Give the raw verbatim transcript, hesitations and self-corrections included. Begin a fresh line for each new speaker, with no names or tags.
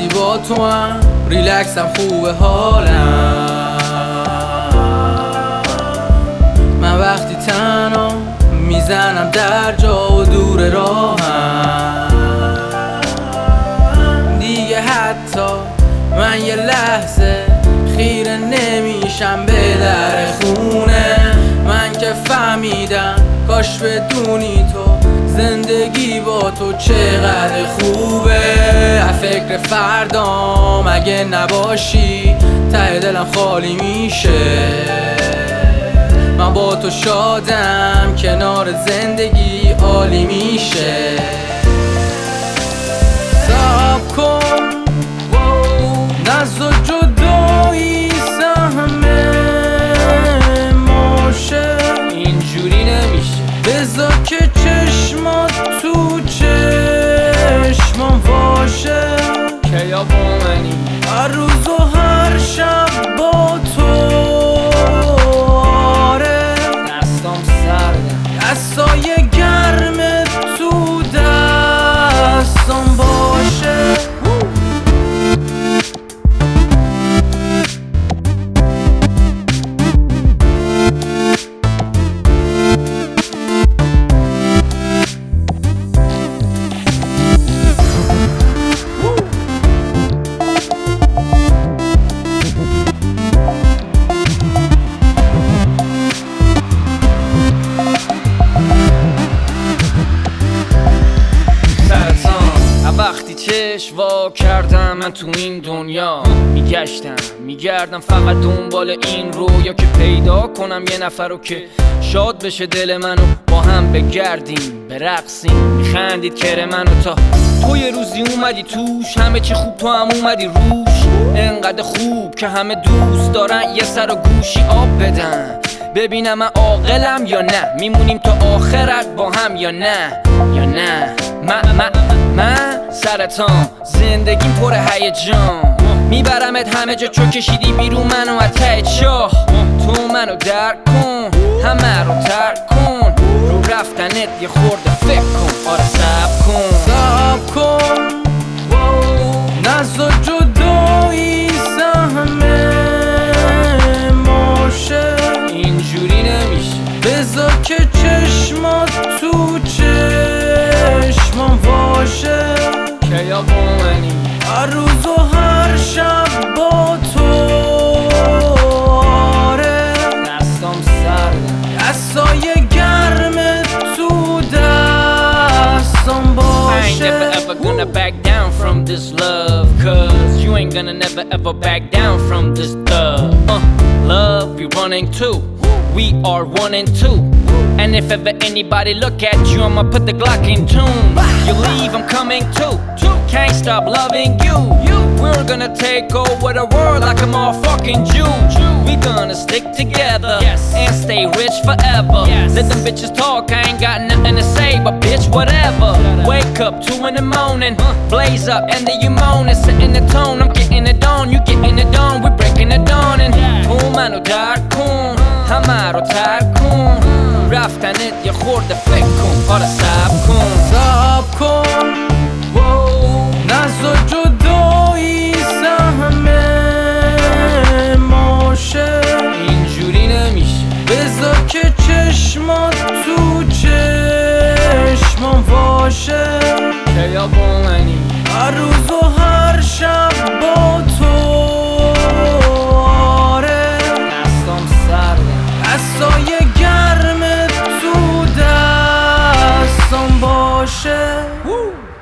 وقتی با تو هم ریلکسم خوبه حالم. من وقتی تنها میزنم در جا و دور راهم، دیگه حتی من یه لحظه خیره نمیشم به در خونه. من که فهمیدم کاش بدونی تو زندگی با تو چقدر خوبه. فکر فردام اگه نباشی ته دلم خالی میشه. من با تو شادم کنار زندگی عالی میشه. صبر کن نز و جدایی سهم ماشه، اینجوری نمیشه. بذار که چشمات تو چشمام باشه. کیا با منی هر روز و هر شب با تو. آره دستام سرده، دستای گرم تو دستام باشه. وقتی چشم وا کردم من تو این دنیا میگشتم میگردم فقط دنبال این رویا که پیدا کنم یه نفر رو که شاد بشه دل منو با هم بگردیم برقصیم میخندید کر منو تا تو یه روزی اومدی توش همه چی خوب تو هم اومدی روش. انقدر خوب که همه دوست دارن یه سر و گوشی آب بدن ببینم من عاقلم یا نه، میمونیم تا آخرت با هم یا نه یا نه. من من من سرطان زندگیم پر هیجان، میبرمت همه جا چو کشیدی بیرون منو از ته چاه. تو منو درک کن همه رو ترک کن، رو رفتنت یه خورده فکر کن. آره صبر کن صبر کن نز و جدایی سهم ماشه، اینجوری نمیشه. بذار که چشمات تو چشمام باشه. کیا با منی هر روز و هر شب با تو. آره دستام سرده، دستای گرم تو دستام باشه. I ain't never ever gonna back down from this love, cause you ain't gonna never ever back down from this love. uh, Love we running too, we are one and two. And if ever anybody look at you, I'ma put the Glock in tune. You leave, I'm coming too. Can't stop loving you. We're gonna take over the world like a motherfucking Jew. We gonna stick together and stay rich forever. Let them bitches talk, I ain't got nothing to say, but bitch whatever. Wake up two in the morning, blaze up and then you moaning, setting the tone. I'm getting it on, you getting it on, we breaking it on. And تو منو درک کن همه رو ترک کن، رفتنت یه خورده فکر کن. آره صبر کن صبر کن نز و جدایی سهم ماشه، اینجوری نمیشه. بذار که چشمات تو چشمام باشه. کیا با منی هر روز و هر شب با تو. آره دستام سرده، دستای گرم تو دستام باشه.